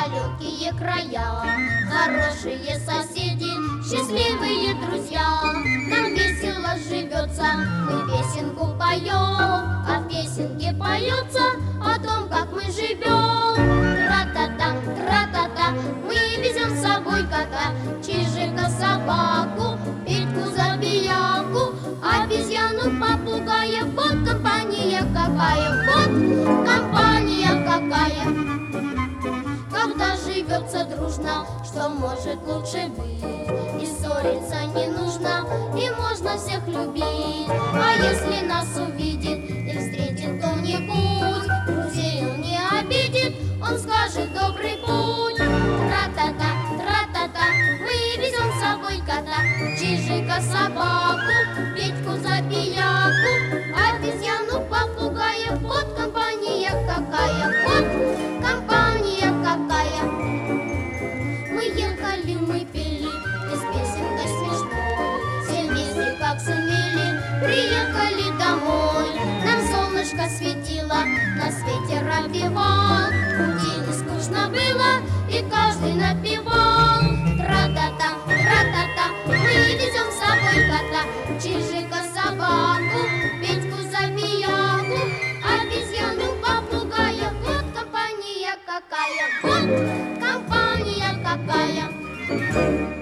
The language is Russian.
далекие края. Хорошие соседи, счастливые друзья, нам весело живется, мы песенку поем, а в песенке поется о том, как мы живем. Тра-та-та, тра-та-та, мы везем с собой кота, чижика, собаку, Петьку, забияку, обезьяну, попугая. Вот компания какая, вот компания какая. Когда живется дружно, что может лучше быть? И ссориться не нужно, и можно всех любить. А если нас увидит и встретит кто-нибудь, друзей он не обидит, он скажет добрый путь. Тра-та-та, тра-та-та, мы везем с собой кота, чижика, собаку, Петьку, забияку, обезьяну, попугая. Вот компания какая, вот компания какая. Мы ехали, мы пели, и с песенкой смешной, все вместе как сумели, приехали домой. Нам солнышко светило, на свете ропевал, пути не скучно было, и каждый напевал. Тра-та-та, тра-та-та, мы везем с собой кота, чижика, собаку, Петьку, забияку, обезьяну, попугая. Вот компания какая, вот компания какая.